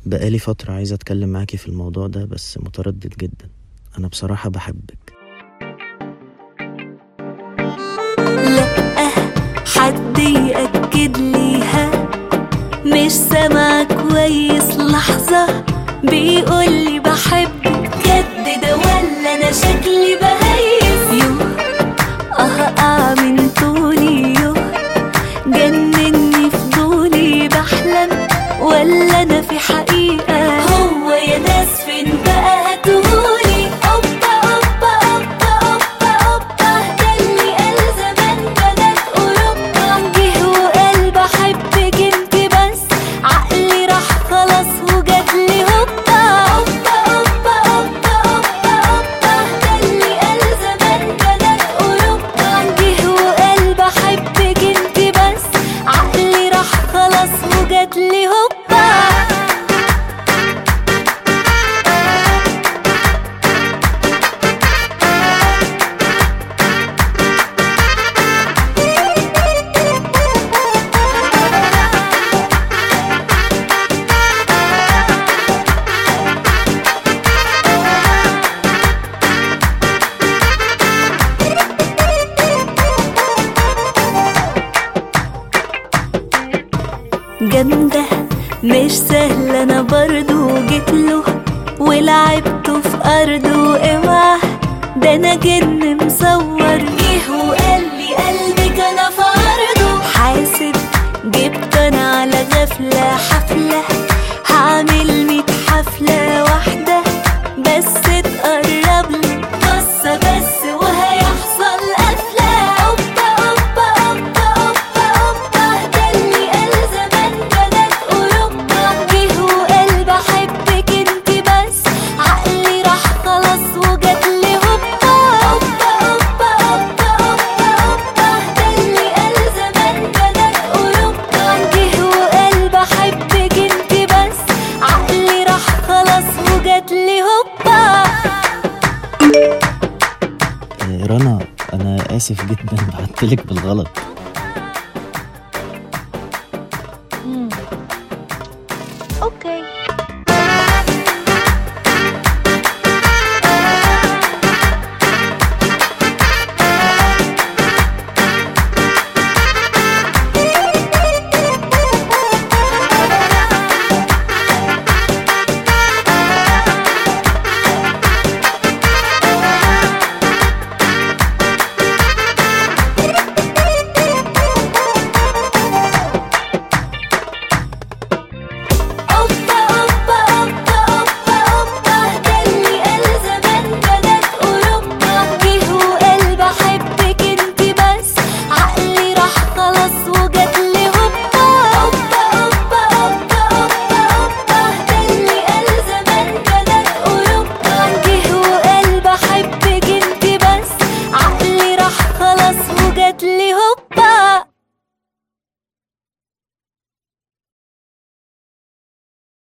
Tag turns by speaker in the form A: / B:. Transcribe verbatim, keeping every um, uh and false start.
A: بقالي فترة عايز أتكلم معاكي في الموضوع ده، بس متردد جدا. أنا بصراحة بحبك.
B: لأ حد يأكد ليها، مش سامع كويس لحظة بيقولي بحبك. جد ده ولا أنا شكلي بهيس؟ يوه أهقع من طولي، يوه جنني فضولي، بحلم ولا أنا في حقيقة؟ هو يا ناس فين بقى هاتهولي؟ أوبا أوبا أوبا أوبا أوبا، ده اللي قال زمان بنات أوروبا. جه وقال بحبك انت بس، عقلي راح خلاص وجاتلي هوبا. أوبا أوبا أوبا أوبا أوبا، ده اللي قال زمان بنات أوروبا. جه وقال بحبك انت بس، عقلي راح خلاص وجاتلي هوبا. جامدة مش سهلة، أنا برضو جيتله ولعبته في أرضه. اوعى ده أنا جن مصور. جه وقال لي قلبك أنا في عرضه. حاسب جبت أنا على غفلة حفلة، هعمل ميت حفلة واحدة بس تقرب لي بصة بس وهيحصل قفلة. أوبا أوبا أوبا أوبا أوبا، ده اللي قال زمان بنات أوروبا. جه وقال بحبك انت بس، عقلي راح خلاص وجاتلي هوبا. أوبا أوبا أوبا أوبا أوبا، ده اللي قال زمان بنات أوروبا. جه وقال بحبك انت بس، عقلي راح خلاص وجاتلي هوبا.
A: رنا، أنا آسف جدا بعتلك بالغلط.